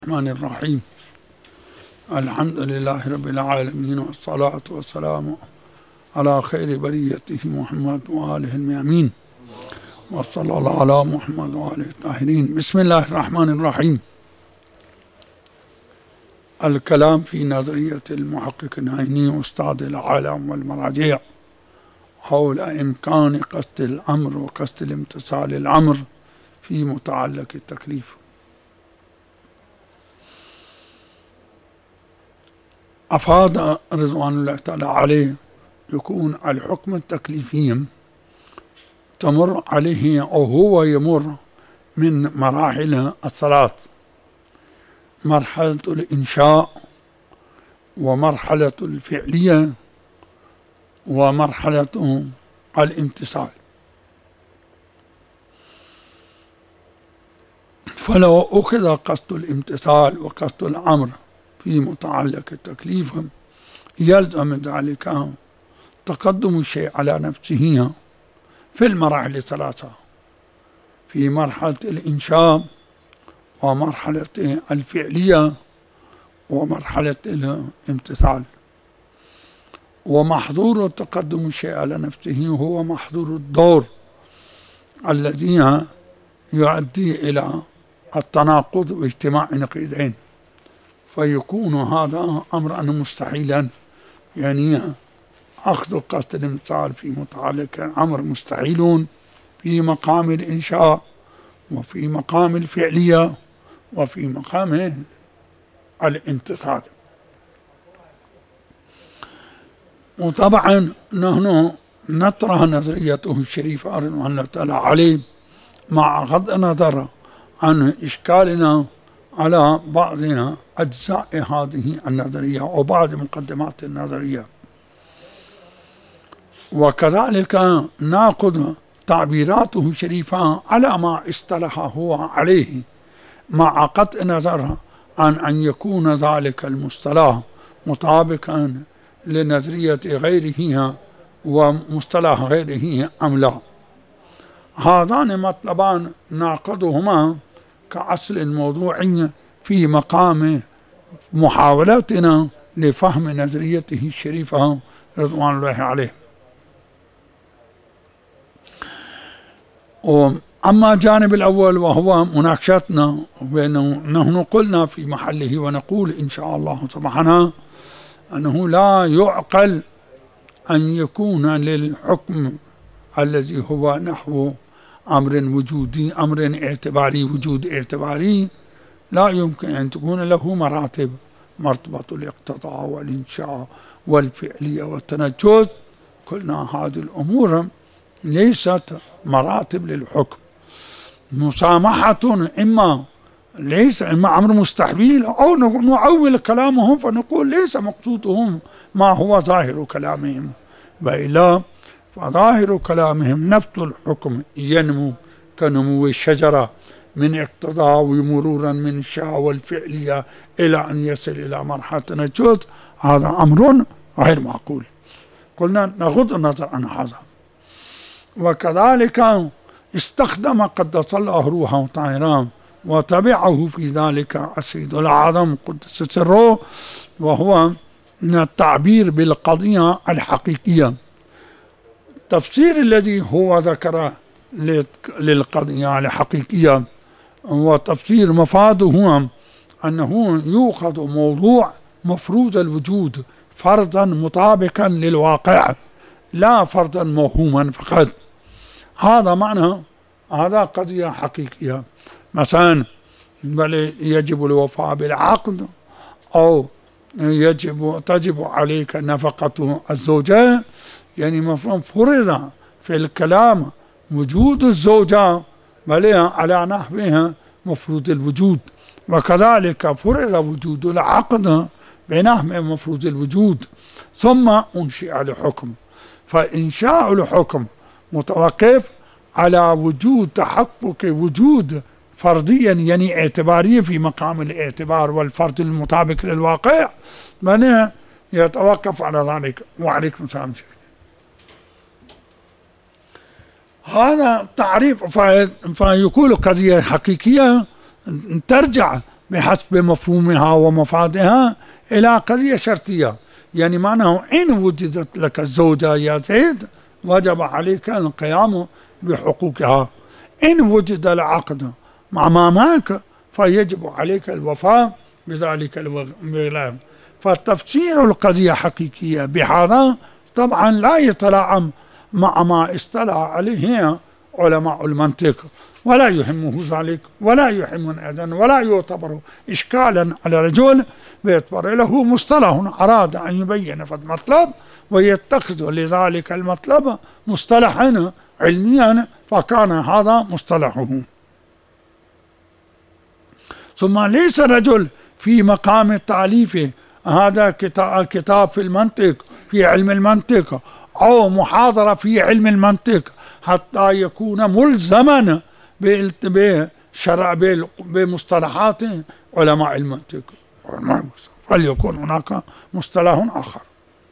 الرحمن الرحيم. الحمد لله رب العالمين، والصلاة والسلام على خير بريته محمد وآله الميامين، وصلى الله على محمد وآله الطاهرين. بسم الله الرحمن الرحيم. الكلام في نظرية المحقق العيني أستاذ العالم والمراجع حول إمكان قصد الأمر وقصد الامتثال الأمر في متعلق التكليف. أفاد رضوان الله تعالى عليه يكون الحكم التكليفي تمر عليه أو هو يمر من مراحل الثلاث: مرحلة الإنشاء، ومرحلة الفعلية، ومرحلة الامتثال. فلو أخذ قصد الامتثال وقصد الأمر في متعلق التكليف، يلزم ذلك تقدم الشيء على نفسه في المراحل الثلاثة: في مرحلة الإنشاء، ومرحلة الفعلية، ومرحلة الامتثال. ومحظور تقدم الشيء على نفسه هو محظور الدور الذي يؤدي إلى التناقض واجتماع نقيضين، فيكون هذا أمرا مستحيلا. يعني أخذ قصد الامتثال في متعلق أمر مستحيل في مقام الإنشاء، وفي مقام الفعلية، وفي مقام الامتثال. وطبعا نحن نطرح نظريته الشريفة رضوان الله تعالى عليه مع غض النظر عن إشكالنا على بعض أجزاء هذه النظرية وبعض مقدمات النظرية، وكذلك نأخذ تعبيراته الشريفة على ما اصطلح هو عليه، مع قطع نظر عن أن يكون ذلك المصطلح مطابقا لنظرية غيره ومصطلح غيره أم لا. هذان مطلبان نأخذهما كأصل موضوعي في مقام محاولتنا لفهم نظريته الشريفة رضوان الله عليه. أما الجانب الأول وهو مناقشتنا، نحن قلنا في محله ونقول إن شاء الله سبحانه أنه لا يعقل أن يكون للحكم الذي هو نحو أمر وجودي، أمر اعتباري، وجود اعتباري، لا يمكن أن تكون له مراتب: مرتبة الاقتضاء والإنشاء والفعلية والتنجز. قلنا هذه الأمور ليست مراتب للحكم. مسامحة إما أمر مستحيل، أو نعول كلامهم فنقول ليس مقصودهم ما هو ظاهر كلامهم، وإلا فظاهر كلامهم نفس الحكم ينمو كنمو الشجرة من اقتضاء ومرورا من الشاء والفعلية إلى أن يصل إلى مرحلة النجوز. هذا أمر غير معقول. قلنا نغض النظر عن هذا. وكذلك استخدم قدس الله روحه طاهرا وتبعه في ذلك السيد الأعظم قدس سره، وهو من التعبير بالقضية الحقيقية. التفسير الذي هو ذكره للقضية الحقيقية وتفسير مفاده أنه يؤخذ موضوع مفروض الوجود فرضا مطابقا للواقع، لا فرضا موهوما فقط. هذا معنى، هذا قضية حقيقية. مثلا بل يجب الوفاء بالعقد، أو تجب عليك نفقة الزوجة، يعني مفهوم فرض في الكلام وجود الزوجة بل على نحوها مفروض الوجود، وكذلك فرض وجود العقد بنحو مفروض الوجود، ثم أنشئ الحكم. فإنشاء الحكم متوقف على وجود تحقق وجود فرضيا، يعني اعتباريا في مقام الاعتبار والفرض المطابق للواقع، من يتوقف على ذلك. وعليكم السلام. هذا تعريف. فيقول قضية حقيقية ترجع بحسب مفهومها ومفادها إلى قضية شرطية، يعني معناه إن وجدت لك الزوجة يا زيد وجب عليك القيام بحقوقها، إن وجد العقد أمامك فيجب عليك الوفاء بذلك الولاء. فتفسير القضية حقيقية بهذا طبعا لا يتلائم مع ما اصطلح عليه علماء المنطق، ولا يهمه ذلك ولا يهمنا أيضا، ولا يعتبر إشكالا على الرجل باعتبار له مصطلح أراد أن يبين في المطلب ويتخذ لذلك المطلب مصطلحا علميا، فكان هذا مصطلحه. ثم ليس الرجل في مقام التأليف هذا كتاب في المنطق في علم المنطق أو محاضرة في علم المنطق حتى يكون ملزما بمصطلحات علماء المنطق، فليكون هناك مصطلح آخر.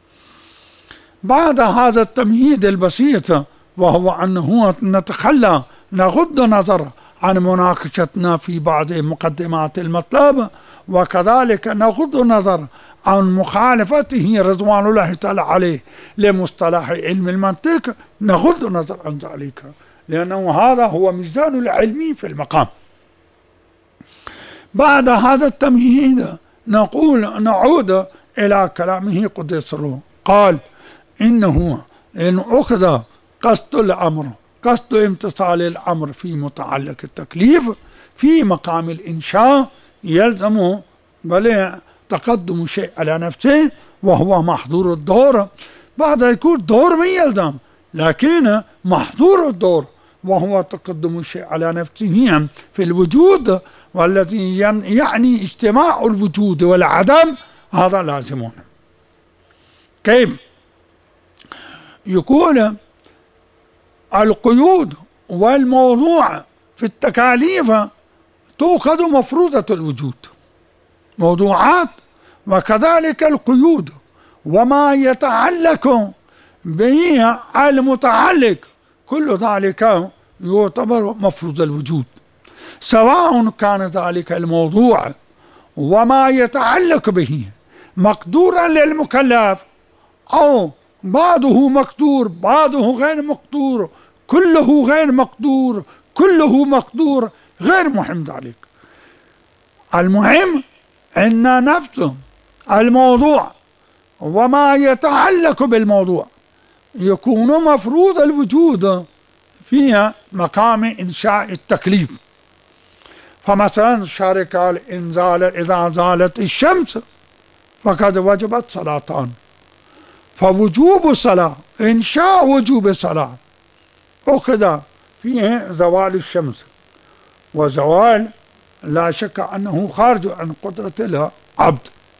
بعد هذا التمهيد البسيط، وهو أنه نتخلى نغض نظر عن مناقشتنا في بعض مقدمات المطلب، وكذلك نغض النظر عن مخالفته رضوان الله تعالى عليه لمصطلح علم المنطق، نغض النظر عن ذلك، لأنه هذا هو ميزان العلمي في المقام. بعد هذا التمهيد نعود إلى كلامه قدس سره. قال إنه إن أخذ قصد الأمر، قصد امتصال الأمر في متعلق التكليف في مقام الإنشاء، يلزم بل تقدم شيء على نفسه وهو محظور الدور. بعد يكون دور من يلزم، لكن محظور الدور وهو تقدم الشيء على نفسه في الوجود، والذي يعني اجتماع الوجود والعدم، هذا لازم. كيف؟ يقول القيود والموضوع في التكاليف تؤخذ مفروضة الوجود، موضوعات وكذلك القيود وما يتعلق به المتعلق، كل ذلك يعتبر مفروض الوجود، سواء كان ذلك الموضوع وما يتعلق به مقدورا للمكلف أو بعضه مقدور بعضه غير مقدور، كله غير مقدور كله مقدور، غير مهم ذلك. المهم أن نفس الموضوع وما يتعلق بالموضوع يكون مفروض الوجود في مقام إنشاء التكليف. فمثلا الشارع قال إذا زالت الشمس فقد وجبت صلاتان، فوجوب الصلاة إنشاء وجوب الصلاة أخذ فيه زوال الشمس، وزوال لا شك أنه خارج عن قدرة العبد،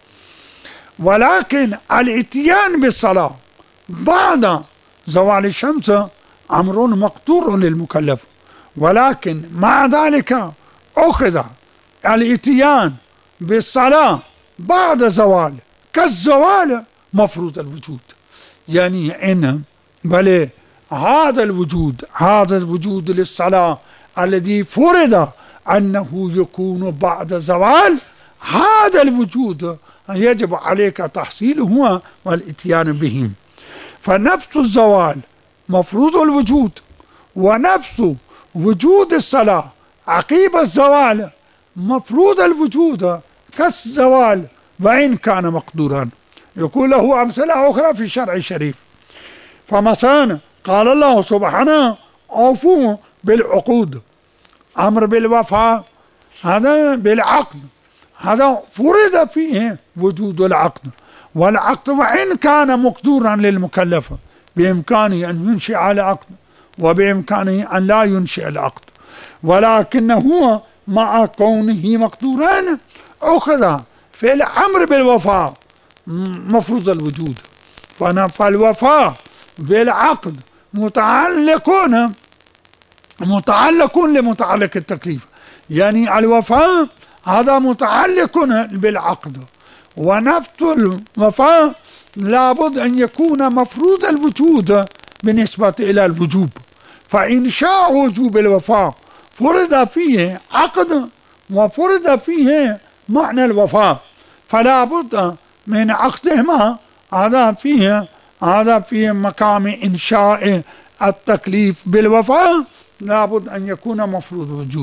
ولكن الاتيان بالصلاة بعد زوال الشمس أمر مقدور للمكلف، ولكن مع ذلك أخذ الاتيان بالصلاة بعد زوال كالزوال مفروض الوجود، يعني إن بل هذا الوجود للصلاة الذي فرض أنه يكون بعد زوال، هذا الوجود يجب عليك تحصيله والاتيان به. فنفس الزوال مفروض الوجود، ونفس وجود الصلاة عقيب الزوال مفروض الوجود كالزوال وإن كان مقدورا. يقول له أمثلة أخرى في الشرع الشريف. فمثلا قال الله سبحانه أوفوا بالعقود، أمر بالوفاء، هذا بالعقد، هذا فرض فيه وجود العقد، والعقد وإن كان مقدورا للمكلف بإمكانه أن ينشئ العقد وبإمكانه أن لا ينشئ العقد، ولكنه مع كونه مقدورا أخذ في الأمر بالوفاء مفروض الوجود. فالوفاء بالعقد متعلق لمتعلق التكليف، يعني الوفاء هذا متعلق بالعقد، ونفس الوفاء لابد أن يكون مفروض الوجود بالنسبة إلى الوجوب. فإنشاء وجوب الوفاء فرض فيه عقد وفرض فيه معنى الوفاء، فلا بد من عقدهما. هذا فيه مقام إنشاء التكليف بالوفاء، لا بد أن يكون مفروض وجود.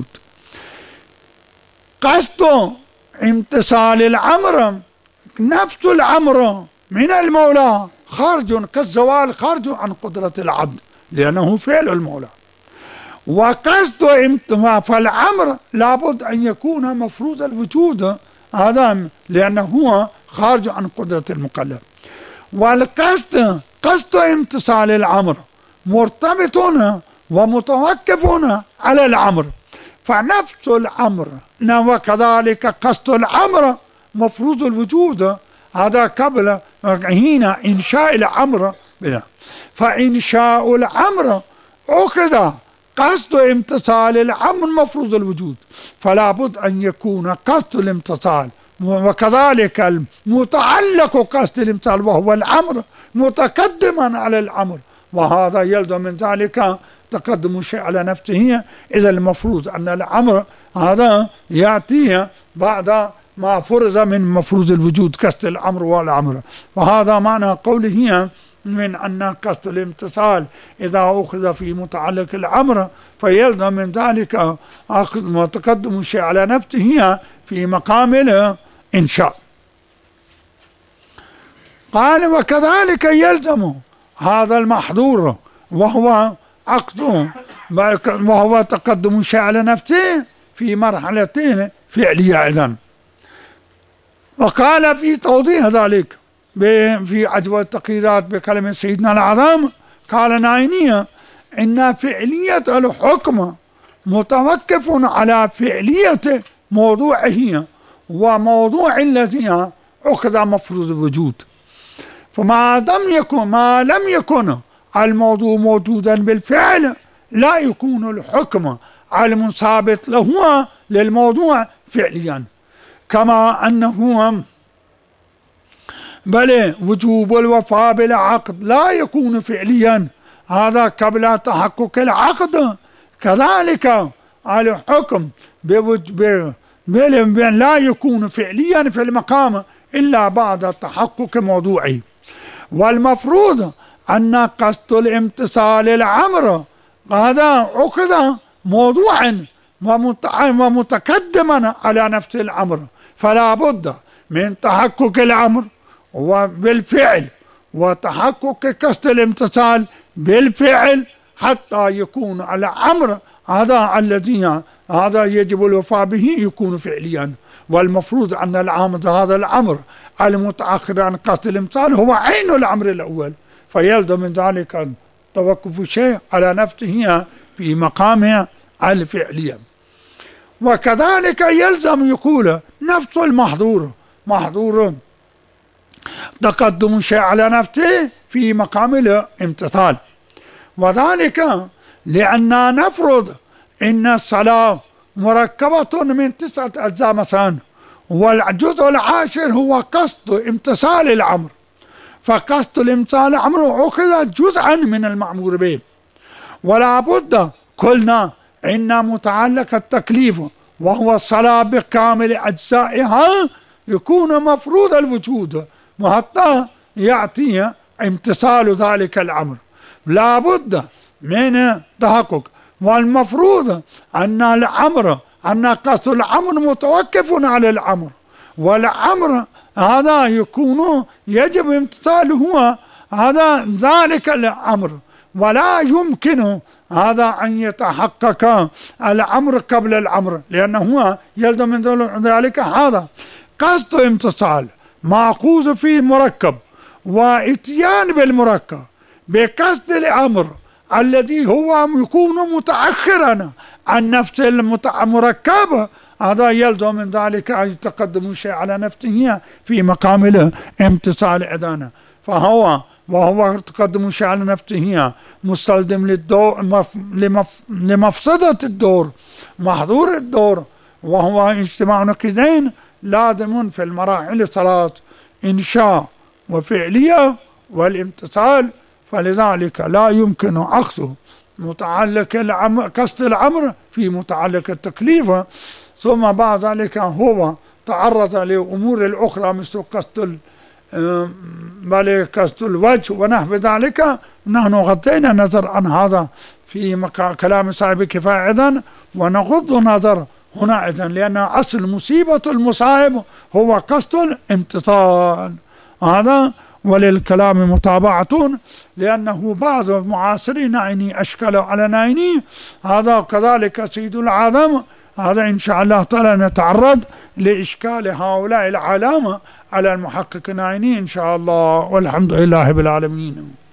قصد امتثال الأمر، نفس الأمر من المولى خارج كالزوال، خارج عن قدرة العبد لأنه فعل المولى. وقصد فالأمر لابد أن يكون مفروض الوجود، هذا لأنه هو خارج عن قدرة المكلف. والقصد قصد امتثال الأمر مرتبط ومتوقف على الأمر، فنفس الأمر وكذلك قصد الأمر مفروض الوجود، هذا قبل هنا إنشاء الأمر. فإنشاء الأمر أخذ قصد امتثال الأمر مفروض الوجود، فلا بد أن يكون قصد الامتثال وكذلك المتعلق قصد الامتثال وهو الأمر متقدما على الأمر، وهذا يلزم من ذلك تقدم الشيء على نفسه. إذا المفروض أن الأمر هذا يأتي بعد ما فرض من مفروض الوجود قصد الأمر والأمر، وهذا معنى قوله من أن قصد الامتثال إذا أخذ في متعلق الأمر فيلزم من ذلك تقدم الشيء على نفسه في مقام الإنشاء. قال وكذلك يلزم هذا المحظور وهو عقد وهو تقدم الشيء على نفسه في مرحلتين فعلية أيضا. وقال في توضيح ذلك في عجوة التقريرات بكلمة سيدنا الأعظم قال ناينية إن فعلية الحكم متوقف على فعلية موضوعه وموضوع الذي أخذ مفروض الوجود، فما لم يكن الموضوع موجودا بالفعل لا يكون الحكم المثابت له للموضوع فعليا، كما أنه بل وجوب الوفاء بالعقد لا يكون فعليا، هذا قبل تحقق العقد. كذلك الحكم لا يكون فعليا في المقام إلا بعد تحقق موضوعه. والمفروض أن قصد الامتثال الأمر هذا أخذ موضوعا ومتقدما على نفس الأمر، فلا بد من تحقق الأمر وبالفعل وتحقق قصد الامتثال بالفعل حتى يكون الأمر هذا الذي هذا يجب الوفاء به يكون فعليا. والمفروض أن هذا الأمر المتأخر عن قصد الامتثال هو عين الأمر الأول، فيلزم من ذلك توقف الشيء على نفسه في مقام الفعلية. وكذلك يلزم يقول نفس المحظور محظور تقدم الشيء على نفسه في مقام الامتثال، وذلك لأننا نفرض إن الصلاة مركبة من 9 أجزاء مثلا، والجزء العاشر هو قصد امتثال الأمر، فقصد الامتثال الأمر أخذ جزءا من المأمور به، ولا بد قلنا إن متعلق التكليف وهو الصلاة بكامل أجزائها يكون مفروض الوجود وحتى يأتي امتثال ذلك الأمر، لا بد من تحقق. والمفروض أن قصد الأمر متوقف على الأمر، والأمر هذا يكون يجب امتثاله هذا ذلك الأمر، ولا يمكن هذا أن يتحقق الأمر قبل الأمر، لأنه يلزم من ذلك هذا قصد امتثال مأخوذ في مركب واتيان بالمركب بقصد الأمر الذي هو يكون متأخرا عن نفس المركب، هذا يلزم من ذلك أن يتقدم الشيء على نفسه في مقام الامتثال أذانا، وهو تقدم الشيء على نفسه مستلزم للدور لمفسدة الدور محظور الدور، وهو اجتماع نقيضين لازم في المراحل 3 إنشاء وفعلية والامتثال، فلذلك لا يمكن أخذ متعلق قصد الأمر في متعلق التكليف، ثم بعد ذلك هو تعرض لأمور الأخرى مثل قصد الوجه ونحو ذلك، نحن غضينا النظر عن هذا في كلام صاحب الكفاية إذن، ونغض النظر هنا إذن، لأن أصل مصيبة المصائب هو قصد الامتثال هذا. وللكلام متابعة، لأنه بعض المعاصرين عيني أشكلوا على نعيني هذا، كذلك سيد العالم هذا إن شاء الله تعالى نتعرض لإشكال هؤلاء العلامة على المحقق نعيني إن شاء الله، والحمد لله بالعالمين.